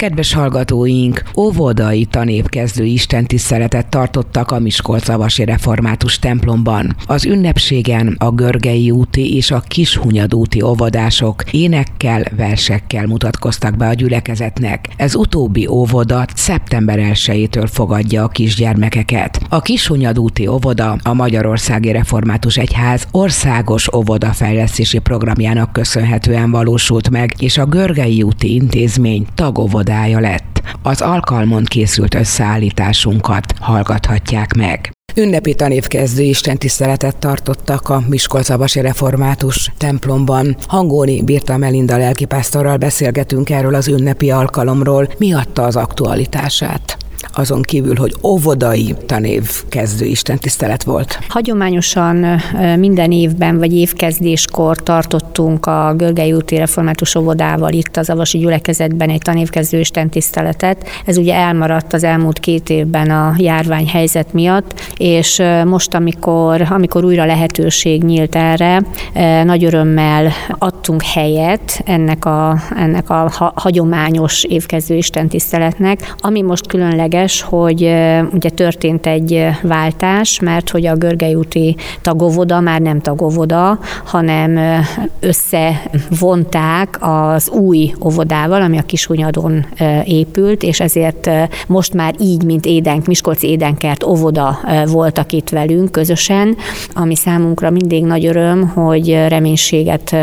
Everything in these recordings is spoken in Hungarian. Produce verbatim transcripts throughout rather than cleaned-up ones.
Kedves hallgatóink, óvodai tanévkezdő istentiszteletet tartottak a Miskolcavasi Református templomban. Az ünnepségen a Görgei úti és a Kishunyad úti óvodások énekkel, versekkel mutatkoztak be a gyülekezetnek. Ez utóbbi óvoda szeptember elsejétől fogadja a kisgyermekeket. A Kishunyad úti óvoda a Magyarországi Református Egyház országos óvodafejlesztési programjának köszönhetően valósult meg, és a Görgei úti intézmény tagóvodája lett. Az alkalmon készült összeállításunkat hallgathatják meg. Ünnepi tanévkezdő istentiszteletet tartottak a Miskolcavasi Református templomban. Hangóni Birta Melinda lelkipásztorral beszélgetünk erről az ünnepi alkalomról. Mi adta az aktualitását? Azon kívül, hogy óvodai tanévkezdő istentisztelet volt. Hagyományosan minden évben vagy évkezdéskor tartottunk a Görgei úti Református óvodával itt az avasi gyülekezetben egy tanévkezdő istentiszteletet. Ez ugye elmaradt az elmúlt két évben a járványhelyzet miatt, és most, amikor, amikor újra lehetőség nyílt erre, nagy örömmel adtunk helyet ennek a, ennek a hagyományos évkezdő istentiszteletnek, ami most különleges, hogy ugye történt egy váltás, mert hogy a Görgei úti tagóvoda már nem tagóvoda, hanem összevonták az új óvodával, ami a Kishunyadon épült, és ezért most már így, mint Édenk, Miskolci Édenkert óvoda voltak itt velünk közösen, ami számunkra mindig nagy öröm, hogy reménységet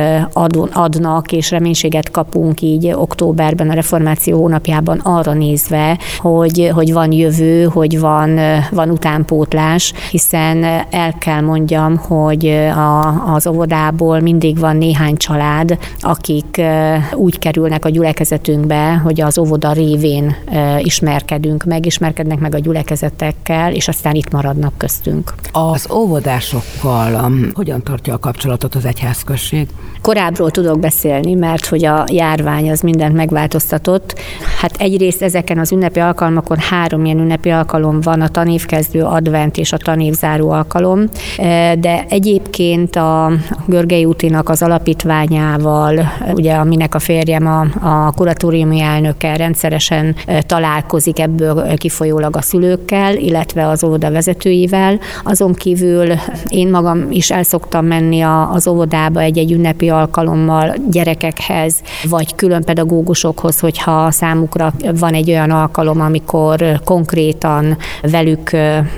adnak, és reménységet kapunk így októberben, a reformáció hónapjában arra nézve, hogy hogy van jövő, hogy van, van utánpótlás, hiszen el kell mondjam, hogy a, az óvodából mindig van néhány család, akik úgy kerülnek a gyülekezetünkbe, hogy az óvoda révén ismerkedünk meg, ismerkednek meg a gyülekezetekkel, és aztán itt maradnak köztünk. Az óvodásokkal hogyan tartja a kapcsolatot az egyházközség? Korábbról tudok beszélni, mert hogy a járvány az mindent megváltoztatott. Hát egyrészt ezeken az ünnepi alkalmakon három ilyen ünnepi alkalom van, a tanévkezdő, advent és a tanévzáró alkalom, de egyébként a Görgei útinak az alapítványával, ugye aminek a férjem a, a kuratóriumi elnöke rendszeresen találkozik ebből kifolyólag a szülőkkel, illetve az óvoda vezetőivel. Azon kívül én magam is el szoktam menni az óvodába egy-egy ünnepi alkalommal gyerekekhez, vagy külön pedagógusokhoz, hogyha számukra van egy olyan alkalom, amikor konkrétan velük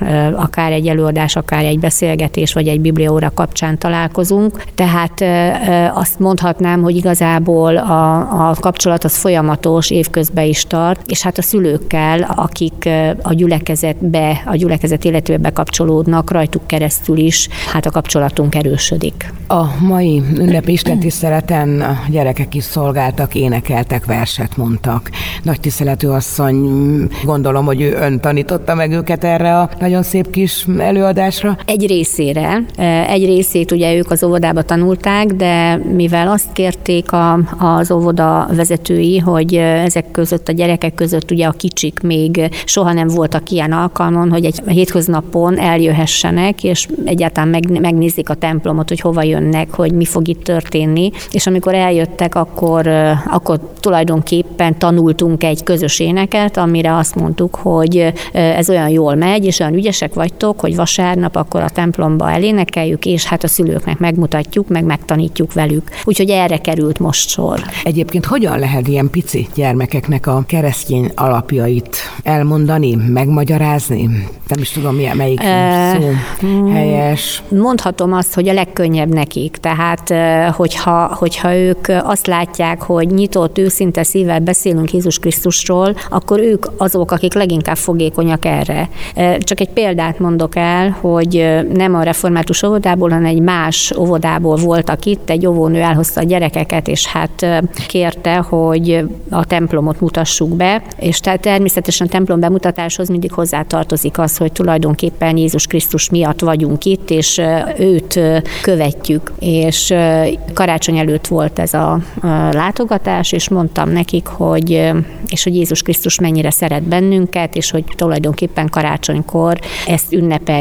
akár egy előadás, akár egy beszélgetés, vagy egy bibliaóra kapcsán találkozunk. Tehát azt mondhatnám, hogy igazából a, a kapcsolat az folyamatos, évközben is tart, és hát a szülőkkel, akik a gyülekezetbe, a gyülekezet életébe bekapcsolódnak, rajtuk keresztül is, hát a kapcsolatunk erősödik. A mai ünnepi istentiszteleten a gyerekek is szolgáltak, énekeltek, verset mondtak. Nagy tiszteletű asszony, gondolom, hogy ő ön tanította meg őket erre a nagyon szép kis előadásra? Egy részére. Egy részét ugye ők az óvodába tanulták, de mivel azt kérték a, az óvoda vezetői, hogy ezek között, a gyerekek között ugye a kicsik még soha nem voltak ilyen alkalmon, hogy egy hétköznapon eljöhessenek, és egyáltalán meg, megnézik a templomot, hogy hova jönnek, hogy mi fog itt történni, és amikor eljöttek, akkor, akkor tulajdonképpen tanultunk egy közös éneket, amire azt mondtuk, hogy ez olyan jól megy, és olyan ügyesek vagytok, hogy vasárnap akkor a templomba elénekeljük, és hát a szülőknek megmutatjuk, meg megtanítjuk velük. Úgyhogy erre került most sor. Egyébként hogyan lehet ilyen pici gyermekeknek a keresztény alapjait elmondani, megmagyarázni? Nem is tudom, milyen, melyik e, szó helyes. Mondhatom azt, hogy a legkönnyebb nekik. Tehát, hogyha, hogyha ők azt látják, hogy nyitott, őszinte szívvel beszélünk Jézus Krisztusról, akkor ők azok, akik leginkább fogékonyak erre. Csak egy példát mondok el, hogy nem a református óvodából, hanem egy más óvodából voltak itt, egy óvónő elhozta a gyerekeket, és hát kérte, hogy a templomot mutassuk be, és tehát természetesen a templom bemutatáshoz mindig hozzátartozik az, hogy tulajdonképpen Jézus Krisztus miatt vagyunk itt, és őt követjük. És karácsony előtt volt ez a látogatás, és mondtam nekik, hogy, és hogy Jézus Krisztus mennyire szeret bennünket, és hogy tulajdonképpen karácsonykor ezt ünnepeljük.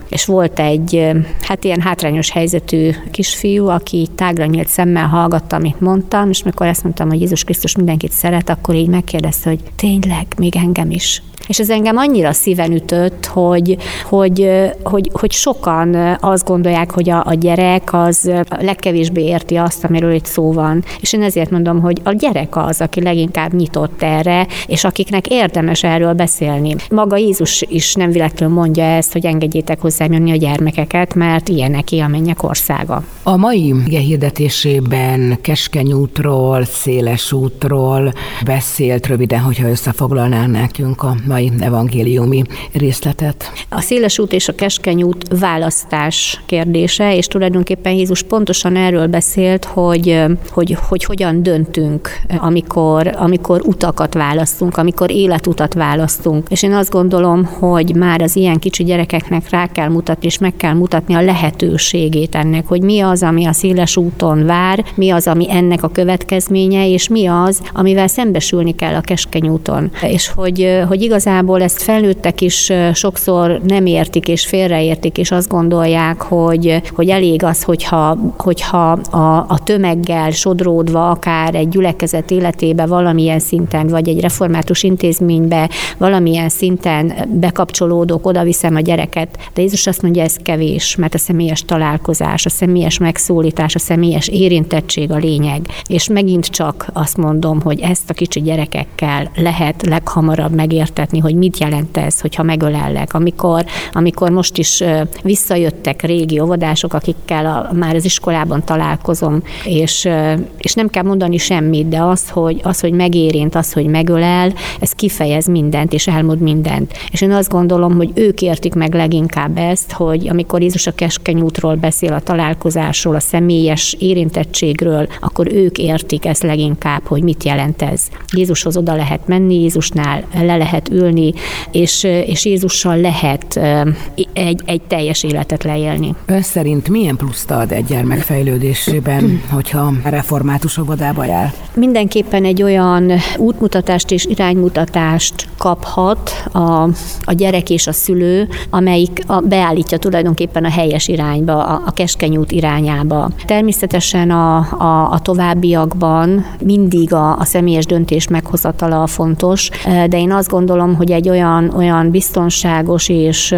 és volt egy hát ilyen hátrányos helyzetű kisfiú, aki tágra nyílt szemmel hallgatta, amit mondtam, és mikor ezt mondtam, hogy Jézus Krisztus mindenkit szeret, akkor így megkérdezte, hogy tényleg, még engem is. És ez engem annyira szíven ütött, hogy, hogy, hogy, hogy sokan azt gondolják, hogy a, a gyerek az legkevésbé érti azt, amiről itt szó van. És én ezért mondom, hogy a gyerek az, aki leginkább nyitott erre, és akiknek érdemes erről beszélni. Maga Jézus is nem véletlenül mondja ezt, hogy engedjétek hozzám jönni a gyermekeket, mert ilyeneké a mennyek országa. A mai hirdetésében Keskeny útról, Széles útról beszélt röviden, hogyha összefoglalná nekünk a mai evangéliumi részletet. A Széles út és a Keskeny út választás kérdése, és tulajdonképpen Jézus pontosan erről beszélt, hogy, hogy, hogy hogyan döntünk, amikor, amikor utakat választunk, amikor életutat választunk. És én azt gondolom, hogy már az ilyen kicsi gyerekeknek rá kell mutatni, és meg kell mutatni a lehetőségét ennek, hogy mi az, ami a széles úton vár, mi az, ami ennek a következménye, és mi az, amivel szembesülni kell a Keskeny úton. És hogy, hogy igazából ezt felnőttek is sokszor nem értik, és félreértik, és azt gondolják, hogy, hogy elég az, hogyha, hogyha a, a tömeggel sodródva, akár egy gyülekezet életébe valamilyen szinten, vagy egy református intézménybe valamilyen szinten bekapcsolódok, oda viszem a gyereket. De Jézus azt mondja, ez kevés, mert a személyes találkozás, a személyes megszólítás, a személyes érintettség a lényeg. És megint csak azt mondom, hogy ezt a kicsi gyerekekkel lehet leghamarabb megértetni, hogy mit jelent ez, hogyha megölellek. Amikor, amikor most is visszajöttek régi óvodások, akikkel a, már az iskolában találkozom, és, és nem kell mondani semmit, de az hogy, az, hogy megérint, az, hogy megölel, ez kifejez mindent, és elmond mindent. És én azt gondolom, hogy ők értik meg leginkább ezt, hogy amikor Jézus a Keskeny útról beszél, a találkozásról, a személyes érintettségről, akkor ők értik ezt leginkább, hogy mit jelent ez. Jézushoz oda lehet menni, Jézusnál le lehet ülni, és, és Jézussal lehet egy, egy teljes életet leélni. Ön szerint milyen pluszt ad egy gyermek fejlődésében, hogyha református óvodába jár? Mindenképpen egy olyan útmutatást és iránymutatást kaphat a, a gyerek és a szülő, amelyik a, beállítja tulajdonképpen a helyes irányba, a, a Keskeny út irányába. Természetesen a, a, a továbbiakban mindig a, a személyes döntés meghozatala fontos, de én azt gondolom, hogy egy olyan, olyan biztonságos és,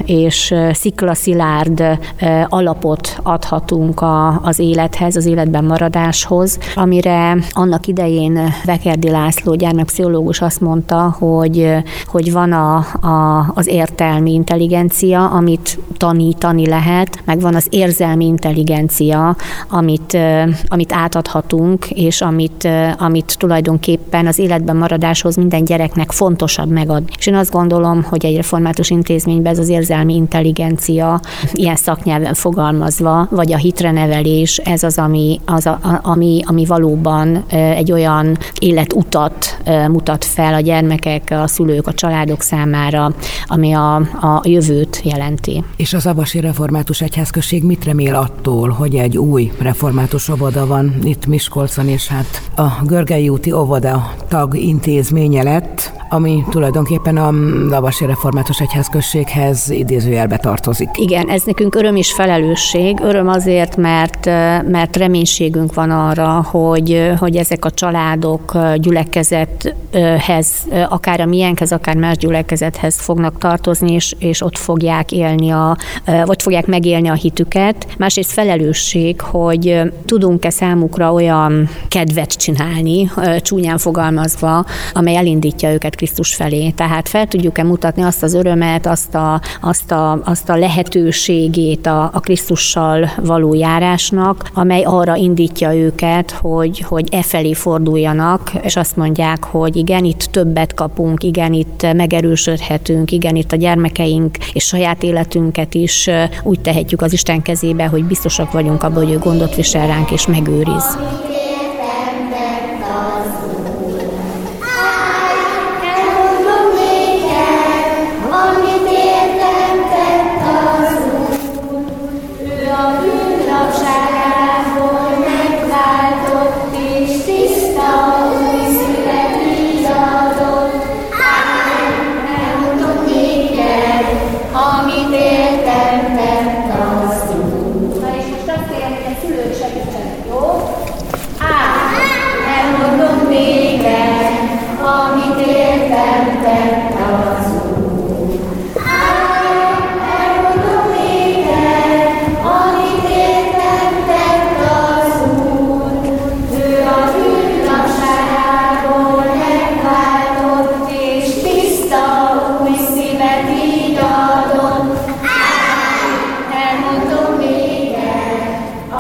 és sziklaszilárd alapot adhatunk a, az élethez, az életben maradáshoz, amire annak idején Bekerdi László gyermekpszichológus azt mondta, hogy, hogy van a, a, az értelmi intelligencia, amit tanítani lehet, meg van az érzelmi intelligencia, amit, amit átadhatunk, és amit, amit tulajdonképpen az életben maradáshoz minden gyereknek fontosabb megad. És én azt gondolom, hogy egy református intézményben ez az érzelmi intelligencia, ilyen szaknyelven fogalmazva, vagy a hitre nevelés, ez az, ami, az a, ami, ami valóban egy olyan életutat mutat fel a gyermekek, a szülők, a családok számára, ami a, a jövőt jelenti. És az Avasi Református Egyházközség mit remél attól, hogy egy új református óvoda van itt Miskolcon, és hát a Görgei úti óvoda tag intézménye lett, ami tulajdonképpen a Avasi Református Egyházközséghez idézőjelbe tartozik. Igen, ez nekünk öröm és felelősség. Öröm azért, mert, mert reménységünk van arra, hogy, hogy ezek a családok gyülekezethez, akár a miénkhez, akár más gyülekezethez fognak tartozni, és, és ott fogják élni, a, vagy fogják megélni a hitüket. Másrészt felelősség, hogy tudunk-e számukra olyan kedvet csinálni, csúnyán fogalmazva, amely elindítja őket Krisztus felé. Tehát fel tudjuk-e mutatni azt az örömet, azt a, azt a, azt a lehetőségét a, a Krisztussal való járásnak, amely arra indítja őket, hogy, hogy e felé forduljanak, és azt mondják, hogy igen, itt többet kapunk, igen, itt megerősödhetünk, igen, itt a gyermekeink és saját életünket is úgy tehetjük az Isten kezébe, hogy biztosak vagyunk abban, hogy ő gondot visel ránk és megőriz. Amit éltem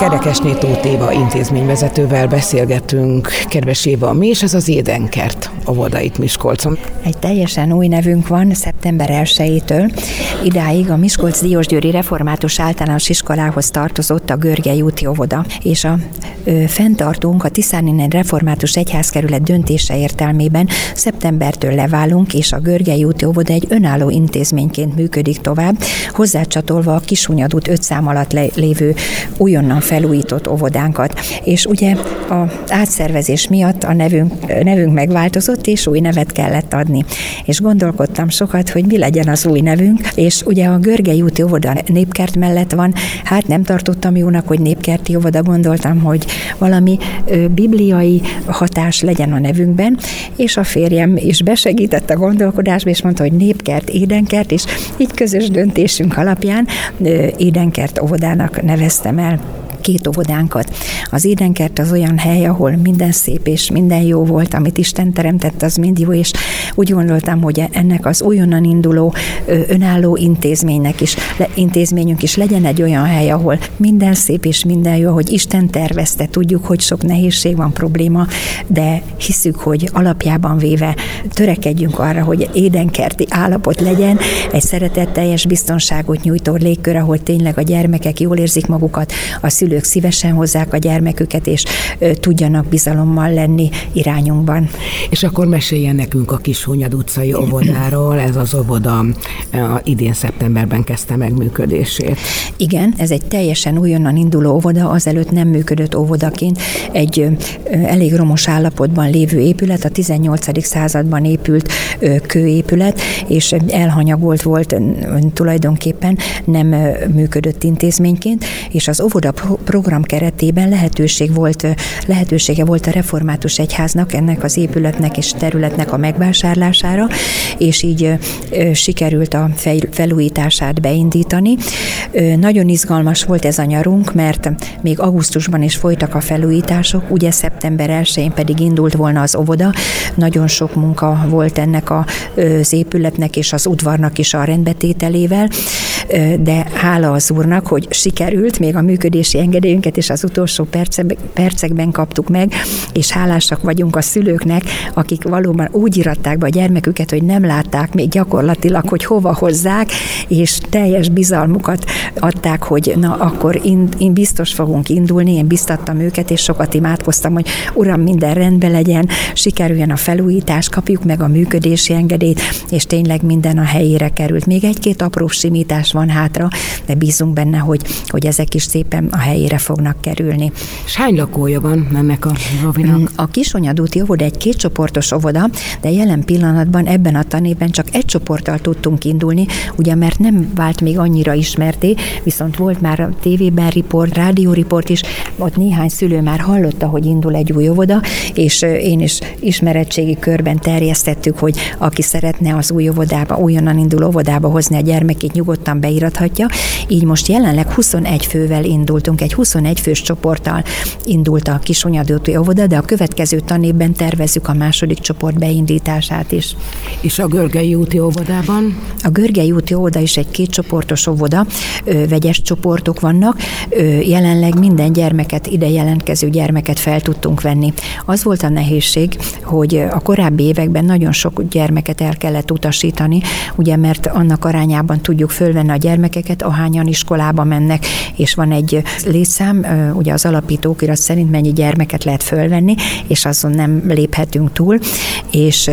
Kerekesné Tóth Éva intézményvezetővel beszélgetünk. Kedves Éva, mi is ez az Édenkert óvoda itt Miskolcon? Egy teljesen új nevünk van szeptember elsejétől. Idáig a Miskolc-Diósgyőri Református Általános Iskolához tartozott a Görgei úti óvoda, és a ö, fenntartónk a Tiszáninnen Református Egyházkerület döntése értelmében szeptembertől leválunk, és a Görgei úti óvoda egy önálló intézményként működik tovább, hozzácsatolva a Kishunyad öt szám alatt lévő újonnan felújított óvodánkat. És ugye az átszervezés miatt a nevünk, nevünk megváltozott, és új nevet kellett adni. És gondolkodtam sokat, hogy mi legyen az új nevünk, és ugye a Görgei úti óvoda népkert mellett van, hát nem tartottam jónak, hogy népkerti óvoda, gondoltam, hogy valami ö, bibliai hatás legyen a nevünkben, és a férjem is besegített a gondolkodásba, és mondta, hogy népkert, Édenkert, és így közös döntésünk alapján ö, Édenkert óvodának neveztem el két óvodánkat. Az Édenkert az olyan hely, ahol minden szép és minden jó volt, amit Isten teremtett, az mind jó, és úgy gondoltam, hogy ennek az újonnan induló önálló intézménynek is, intézményünk is legyen egy olyan hely, ahol minden szép és minden jó, hogy Isten tervezte. Tudjuk, hogy sok nehézség van, probléma, de hiszük, hogy alapjában véve törekedjünk arra, hogy édenkerti állapot legyen, egy szeretetteljes biztonságot nyújtó légkör, ahol tényleg a gyermekek jól érzik magukat, a szülők szívesen hozzák a gyermeküket, és ö, tudjanak bizalommal lenni irányunkban. És akkor meséljen nekünk a Kishunyad utcai óvodáról. Ez az óvoda a idén szeptemberben kezdte meg működését. Igen, ez egy teljesen újonnan induló óvoda, azelőtt nem működött óvodaként. Egy ö, elég romos állapotban lévő épület, a tizennyolcadik században épült ö, kőépület, és elhanyagolt volt ö, tulajdonképpen, nem ö, működött intézményként, és az óvoda program keretében lehetőség volt, lehetősége volt a Református Egyháznak, ennek az épületnek és területnek a megvásárlására, és így ö, sikerült a felújítását beindítani. Ö, nagyon izgalmas volt ez a nyarunk, mert még augusztusban is folytak a felújítások, ugye szeptember elsején pedig indult volna az óvoda. Nagyon sok munka volt ennek a, az épületnek és az udvarnak is a rendbetételével, ö, de hála az Úrnak, hogy sikerült, még a működési engedélyünket is az utolsó perce, percekben kaptuk meg, és hálásak vagyunk a szülőknek, akik valóban úgy iratták be a gyermeküket, hogy nem látták még gyakorlatilag, hogy hova hozzák, és teljes bizalmukat adták, hogy na akkor én, én biztos fogunk indulni, én biztattam őket, és sokat imádkoztam, hogy Uram, minden rendben legyen, sikerüljön a felújítás, kapjuk meg a működési engedélyt, és tényleg minden a helyére került. Még egy-két apró simítás van hátra, de bízunk benne, hogy, hogy ezek is szépen a helyére fognak kerülni. És hány lakója van ennek a óvodának? A Kishunyad úti óvoda egy kétcsoportos óvoda, de jelen pillanatban ebben a tanévben csak egy csoporttal tudtunk indulni, ugye mert nem vált még annyira ismerté, viszont volt már a tévében riport, rádióriport is, ott néhány szülő már hallotta, hogy indul egy új óvoda, és én is ismeretségi körben terjesztettük, hogy aki szeretne az új óvodába, újonnan induló óvodába hozni a gyermekét, nyugodtan beirathatja. Így most jelenleg huszonegy fővel indultunk, egy huszonegy fős csoporttal indult a Kishunyad úti óvoda, de a következő tanévben tervezzük a második csoport beindítását is. És a Görgei úti óvodában? A Görgei úti óvoda is egy kétcsoportos óvoda, vegyes csoportok vannak. Jelenleg minden gyermeket, ide jelentkező gyermeket fel tudtunk venni. Az volt a nehézség, hogy a korábbi években nagyon sok gyermeket el kellett utasítani, ugye mert annak arányában tudjuk fölvenni a gyermekeket, ahányan iskolába mennek, és van egy létszám, ugye az alapító okirat szerint mennyi gyermeket lehet fölvenni, és azon nem léphetünk túl, és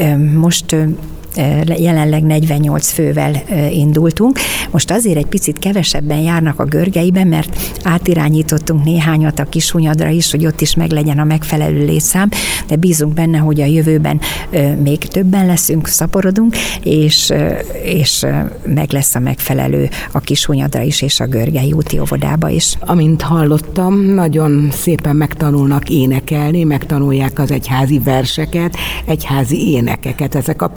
most jelenleg negyvennyolc fővel indultunk. Most azért egy picit kevesebben járnak a Görgeiben, mert átirányítottunk néhányat a Kishunyadra is, hogy ott is meglegyen a megfelelő létszám, de bízunk benne, hogy a jövőben még többen leszünk, szaporodunk, és, és meg lesz a megfelelő a Kishunyadra is, és a Görgei úti óvodába is. Amint hallottam, nagyon szépen megtanulnak énekelni, megtanulják az egyházi verseket, egyházi énekeket, ezek a picin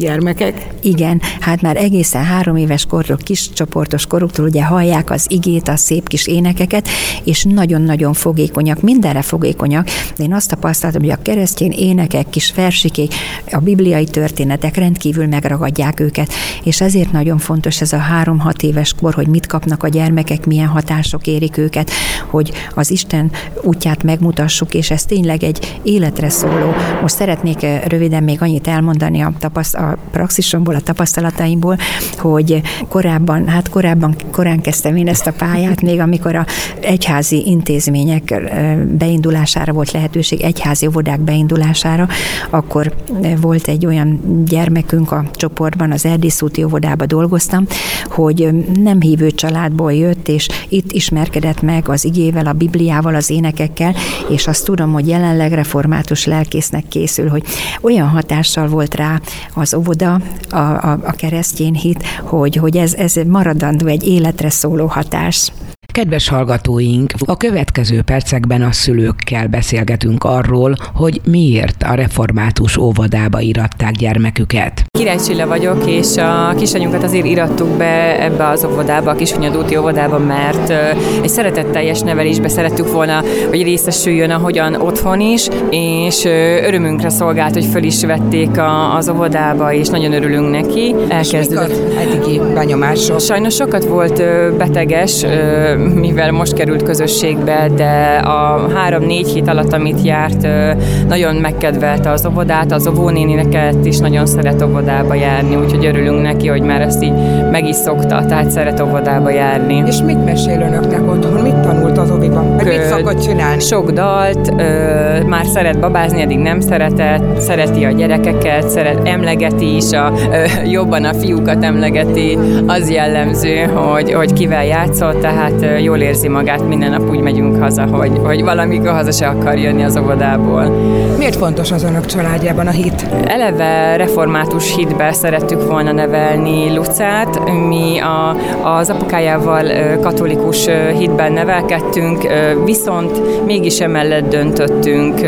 gyermekek? Igen, hát már egészen három éves korról, kis csoportos koruktól ugye hallják az igét, a szép kis énekeket, és nagyon-nagyon fogékonyak, mindenre fogékonyak. De én azt tapasztaltam, hogy a keresztény énekek, kis versikék, a bibliai történetek rendkívül megragadják őket, és ezért nagyon fontos ez a három-hat éves kor, hogy mit kapnak a gyermekek, milyen hatások érik őket, hogy az Isten útját megmutassuk, és ez tényleg egy életre szóló. Most szeretnék röviden még annyit elmondani a, tapaszt- a praxisomból, a tapasztalataimból, hogy korábban, hát korábban korán kezdtem én ezt a pályát, még amikor a egyházi intézmények beindulására volt lehetőség, egyházi óvodák beindulására, akkor volt egy olyan gyermekünk a csoportban, az Erdészúti óvodába dolgoztam, hogy nem hívő családból jött, és itt ismerkedett meg az igével, a Bibliával, az énekekkel, és azt tudom, hogy jelenleg református lelkésznek készül, hogy olyan hatással volt rá az óvoda, a, a, a keresztény hit, hogy, hogy ez, ez maradandó, egy életre szóló hatás. Kedves hallgatóink, a következő percekben a szülőkkel beszélgetünk arról, hogy miért a református óvodába iratták gyermeküket. Király Csilla vagyok, és a kisanyunkat azért irattuk be ebbe az óvodába, a Kishunyadúti óvodába, mert egy szeretetteljes nevelésbe szerettük volna, hogy részesüljön, ahogyan otthon is, és örömünkre szolgált, hogy föl is vették a, az óvodába, és nagyon örülünk neki. Elkezdődött. És mik az eddigi benyomások? Sajnos sokat volt beteges, mivel most került közösségbe, de a három-négy hét alatt, amit járt, nagyon megkedvelte az óvodát, az óvónénineket is nagyon szeret óvodába járni, úgyhogy örülünk neki, hogy már ezt így meg is szokta, tehát szeret óvodába járni. És mit mesél önöknek otthon? Mit tanult az óviban? Meg mit szokott csinálni? Sok dalt, már szeret babázni, eddig nem szeretett, szereti a gyerekeket, szeret, emlegeti is, a, jobban a fiúkat emlegeti, az jellemző, hogy, hogy kivel játszott, tehát jól érzi magát, minden nap úgy megyünk haza, hogy, hogy valamikor haza se akar jönni az óvodából. Miért fontos az önök családjában a hit? Eleve református hitbe szerettük volna nevelni Lucát. Mi a, az apukájával katolikus hitben nevelkedtünk, viszont mégis emellett döntöttünk,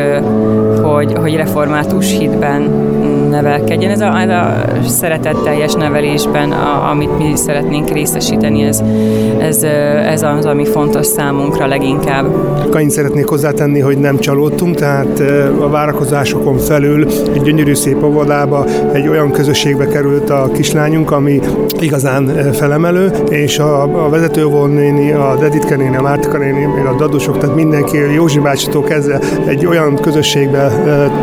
hogy, hogy református hitben nevelkedjen. Ez a, ez a szeretetteljes nevelésben, a, amit mi szeretnénk részesíteni, ez, ez, ez az, ami fontos számunkra leginkább. Annyit szeretnék hozzátenni, hogy nem csalódtunk, tehát a várakozásokon felül egy gyönyörű szép óvodába, egy olyan közösségbe került a kislányunk, ami igazán felemelő, és a, a vezetőóvónéni, a Deditke néni, a Mártika néni, még a dadusok, tehát mindenki, Józsi bácsitól kezdve egy olyan közösségbe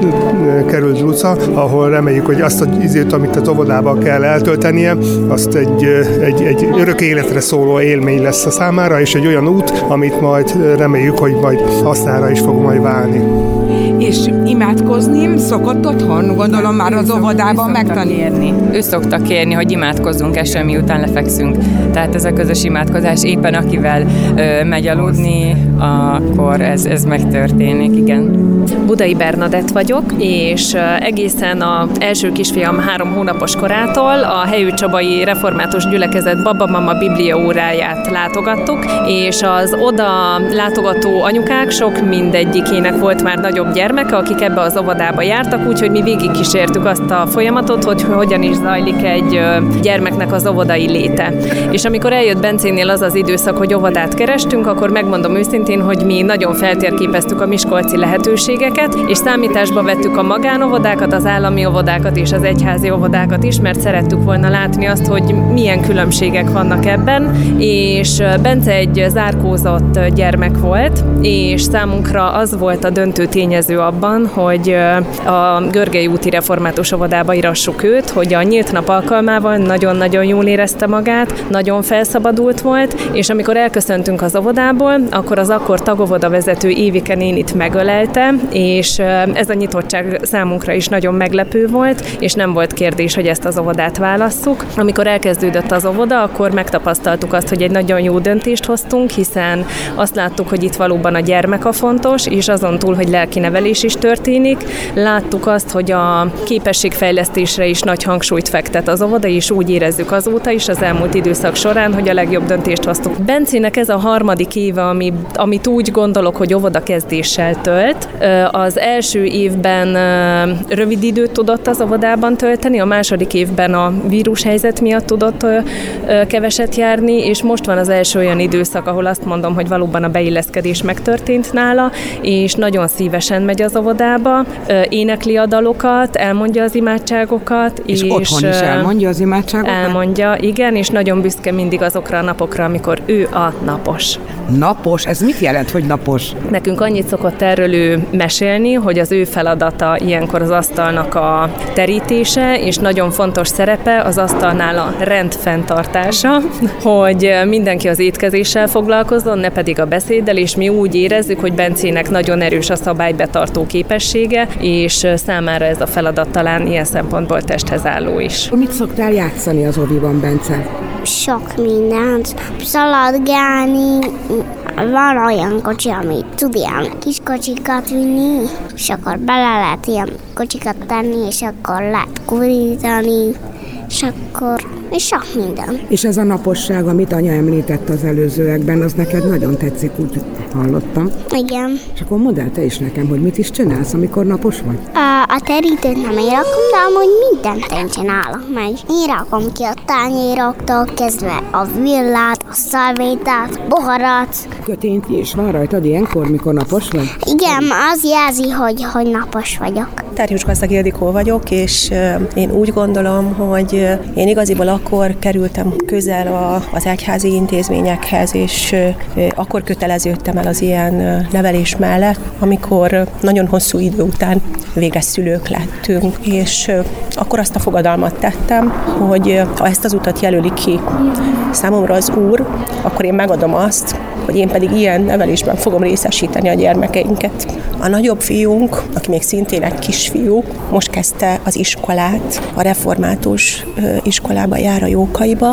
került Luca, ahol reméljük, hogy azt az időt, amit az óvodában kell eltöltenie, azt egy, egy, egy örök életre szóló élmény lesz a számára, és egy olyan út, amit majd reméljük, hogy majd hasznára is fog majd válni. És imádkozni szokott otthon? Gondolom már az óvodában megtanulni. Ő szokta kérni, hogy imádkozzunk este, miután lefekszünk. Tehát ez a közös imádkozás, éppen akivel ö, megy aludni, akkor ez, ez megtörténik, igen. Budai Bernadett vagyok, és egészen az első kisfiam három hónapos korától a Helyő Csabai Református Gyülekezet Babamama Biblia óráját látogattuk, és az oda látogató anyukák sok mindegyikének volt már nagyobb gyermeke, akik ebbe az óvodába jártak, úgyhogy mi végigkísértük azt a folyamatot, hogy hogyan is zajlik egy gyermeknek az óvodai léte. És amikor eljött Bencénél az az időszak, hogy óvodát kerestünk, akkor megmondom őszintén, hogy mi nagyon feltérképeztük a miskolci lehetőségeket, és számításba vettük a magánóvodákat, az állami óvodákat és az egyházi óvodákat is, mert szerettük volna látni azt, hogy milyen különbségek vannak ebben, és Bence egy zárkózott gyermek volt, és számunkra az volt a döntő tényező abban, hogy a Görgei úti református óvodába írassuk őt, hogy a nyílt nap alkalmával nagyon-nagyon jól érezte magát, nagyon felszabadult volt, és amikor elköszöntünk az óvodából, akkor az akkor tagovoda vezető Évike nénit megölelte, és ez a nyitottság számunkra is nagyon meglepő volt, és nem volt kérdés, hogy ezt az óvodát válasszuk. Amikor elkezdődött az óvoda, akkor megtapasztaltuk azt, hogy egy nagyon jó döntést hoztunk, hiszen azt láttuk, hogy itt valóban a gyermek a fontos, és azon túl, hogy lelki nevelés is történt, történik. Láttuk azt, hogy a képességfejlesztésre is nagy hangsúlyt fektet az óvoda, és úgy érezzük azóta is az elmúlt időszak során, hogy a legjobb döntést hoztuk. Bencének ez a harmadik éve, ami, amit úgy gondolok, hogy óvodakezdéssel tölt. Az első évben rövid időt tudott az óvodában tölteni, a második évben a vírushelyzet miatt tudott keveset járni, és most van az első olyan időszak, ahol azt mondom, hogy valóban a beilleszkedés megtörtént nála, és nagyon szívesen megy az óvodába, énekli a dalokat, elmondja az imádságokat. És, és otthon is elmondja az imádságokat? Elmondja, igen, és nagyon büszke mindig azokra a napokra, amikor ő a napos. Napos? Ez mit jelent, hogy napos? Nekünk annyit szokott erről ő mesélni, hogy az ő feladata ilyenkor az asztalnak a terítése, és nagyon fontos szerepe az asztalnál a rend fenntartása, hogy mindenki az étkezéssel foglalkozzon, ne pedig a beszéddel, és mi úgy érezzük, hogy Bencének nagyon erős a szabálybetartó képessége, és számára ez a feladat talán ilyen szempontból testhez álló is. Mit szoktál játszani az oviban, Bence? Sok mindent. Szaladgálni, van olyan kocsi, amit tud ilyen kis kocsikat vinni, és akkor bele lehet ilyen kocsikat tenni, és akkor lehet kurítani, és akkor és sok minden. És ez a naposság, amit anya említett az előzőekben, az neked nagyon tetszik, úgy hallottam. Igen. És akkor mondd el te is nekem, hogy mit is csinálsz, amikor napos vagy? A, a terítőt nem én rakom, de amúgy mindent én csinálok meg. Én rakom ki a tányéroktól kezdve a villát, a szalvétát, boharat. Kötényt is van rajtad ilyenkor, mikor napos vagy? Igen, az jelzi, hogy, hogy napos vagyok. Terjus Gazdag Ildikó vagyok, és én úgy gondolom, hogy én igaziból akkor kerültem közel a, az egyházi intézményekhez, és akkor köteleződtem el az ilyen nevelés mellett, amikor nagyon hosszú idő után végre szülők lettünk, és akkor azt a fogadalmat tettem, hogy ha ezt az utat jelöli ki számomra az Úr, akkor én megadom azt, hogy én pedig ilyen nevelésben fogom részesíteni a gyermekeinket. A nagyobb fiunk, aki még szintén egy kisfiú, most kezdte az iskolát, a református iskolába jár a Jókaiba,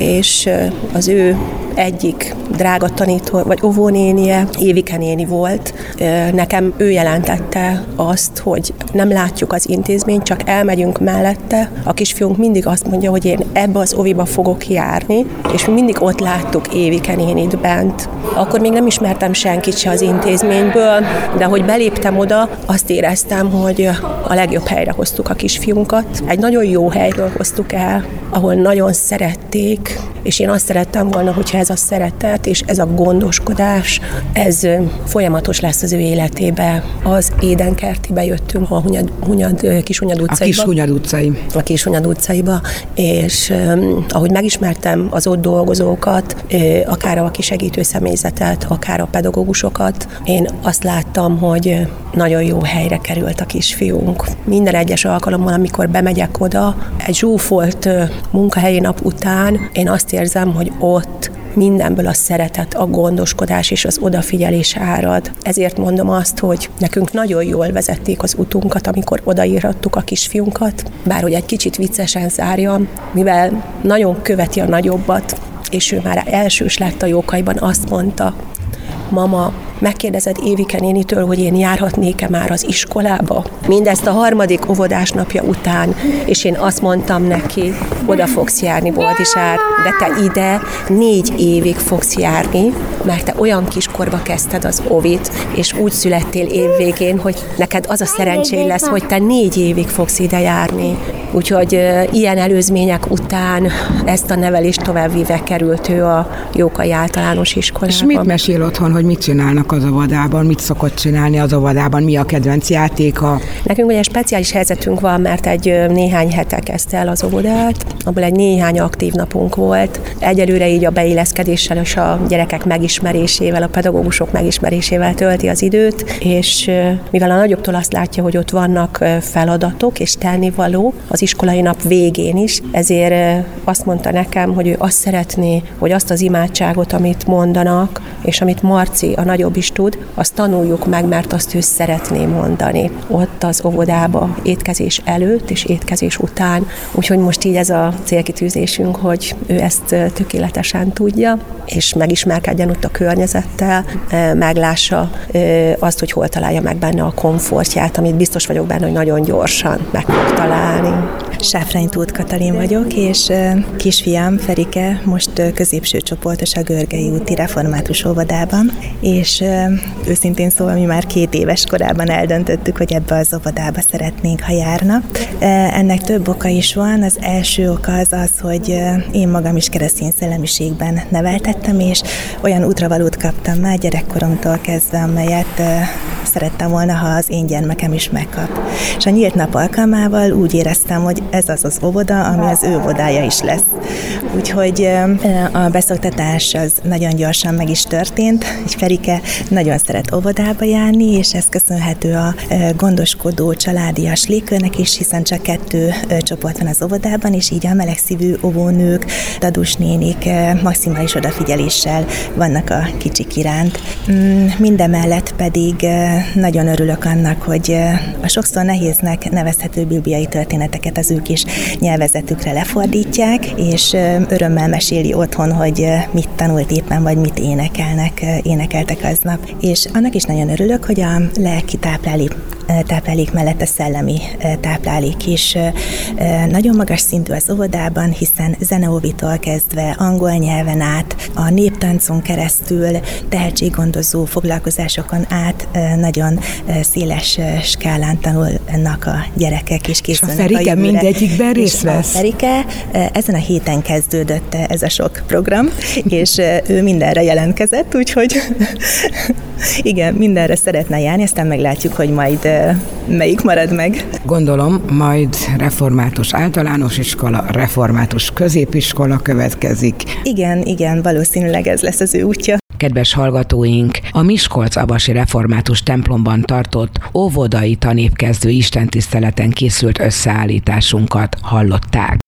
és az ő egyik drága tanító, vagy óvónénie, Évike néni volt. Nekem ő jelentette azt, hogy nem látjuk az intézményt, csak elmegyünk mellette. A kisfiunk mindig azt mondja, hogy én ebbe az oviba fogok járni, és mi mindig ott láttuk Évike nénit bent. Akkor még nem ismertem senkit se az intézményből, de hogy beléptem oda, azt éreztem, hogy a legjobb helyre hoztuk a kisfiunkat. Egy nagyon jó helyről hoztuk el, ahol nagyon szerették, és én azt szerettem volna, hogyha ez a szeretet és ez a gondoskodás, ez folyamatos lesz az ő életébe. Az Édenkertibe jöttünk, a Hunyad, Hunyad, Kishunyad utcaiba. A Kishunyad utcai. A Kishunyad utcaiba, és um, ahogy megismertem az ott dolgozókat, uh, akár a kisegítő személyzetet, akár a pedagógusokat, én azt láttam, hogy nagyon jó helyre került a kisfiunk. Minden egyes alkalommal, amikor bemegyek oda, egy zsúfolt uh, munkahelyi nap után, én azt érzem, hogy ott mindenből a szeretet, a gondoskodás és az odafigyelés árad. Ezért mondom azt, hogy nekünk nagyon jól vezették az utunkat, amikor odaírhattuk a kisfiunkat, bár hogy egy kicsit viccesen zárjam, mivel nagyon követi a nagyobbat, és ő már elsős lett a Jókaiban, azt mondta, mama, megkérdezed Évike nénitől, hogy én járhatnék-e már az iskolába? Mindezt a harmadik óvodás napja után, és én azt mondtam neki, oda fogsz járni, Boldizsár, de te ide négy évig fogsz járni, mert te olyan kiskorba kezdted az ovit, és úgy születtél évvégén, hogy neked az a szerencséd lesz, hogy te négy évig fogsz ide járni. Úgyhogy uh, ilyen előzmények után ezt a nevelést továbbvíve került ő a Jókai Általános Iskolába. És mit mesél otthon, hogy mit csinálnak az óvodában, mit szokott csinálni az óvodában, mi a kedvenc játéka? Nekünk ugye speciális helyzetünk van, mert egy néhány hete kezdte el az óvodát, abból egy néhány aktív napunk volt. Egyelőre így a beilleszkedéssel és a gyerekek megismerésével, a pedagógusok megismerésével tölti az időt, és mivel a nagyobbtól azt látja, hogy ott vannak feladatok és tennivaló, az az iskolai nap végén is, ezért azt mondta nekem, hogy ő azt szeretné, hogy azt az imádságot, amit mondanak, és amit Marci, a nagyobb is tud, azt tanuljuk meg, mert azt ő szeretné mondani. Ott az óvodába étkezés előtt és étkezés után. Úgyhogy most így ez a célkitűzésünk, hogy ő ezt tökéletesen tudja, és megismerkedjen ott a környezettel, meglássa azt, hogy hol találja meg benne a komfortját, amit biztos vagyok benne, hogy nagyon gyorsan meg fog találni. Sáfrány Tóth Katalin vagyok, és kisfiam Ferike most középső csoportos a Görgei úti református óvodában, és őszintén szóval mi már két éves korában eldöntöttük, hogy ebbe az óvodába szeretnénk, ha járna. Ennek több oka is van. Az első oka az az, hogy én magam is keresztény szellemiségben neveltettem, és olyan útravalót kaptam már gyerekkoromtól kezdve, amelyet szerettem volna, ha az én gyermekem is megkap. És a nyílt nap alkalmával úgy éreztem, hogy ez az az óvoda, ami az ő óvodája is lesz. Úgyhogy a beszoktatás az nagyon gyorsan meg is történt. Ferike nagyon szeret óvodába járni, és ez köszönhető a gondoskodó, családias légkörnek is, hiszen csak kettő csoport van az óvodában, és így a melegszívű óvónők, dadusnénik maximális odafigyeléssel vannak a kicsik iránt. Mindemellett pedig nagyon örülök annak, hogy a sokszor nehéznek nevezhető bibliai történeteket az ők is nyelvezetükre lefordítják, és örömmel meséli otthon, hogy mit tanult éppen, vagy mit énekelnek, énekeltek aznap. És annak is nagyon örülök, hogy a lelki táplálék táplálék mellett a szellemi táplálék is nagyon magas szintű az óvodában, hiszen zeneóvitól kezdve angol nyelven át, a néptáncon keresztül, tehetséggondozó foglalkozásokon át nagyon széles skálán tanulnak a gyerekek, és készülnek a jövőre. És a Ferike mindegyikben részt vesz? A Ferike ezen a héten kezdődött ez a sok program, és ő mindenre jelentkezett, úgyhogy igen, mindenre szeretne járni, aztán meglátjuk, hogy majd melyik marad meg. Gondolom, majd református általános iskola, református középiskola következik. Igen, igen, valószínűleg ez lesz az ő útja. Kedves hallgatóink, a Miskolc-avasi református templomban tartott óvodai tanépkezdő istentiszteleten készült összeállításunkat hallották.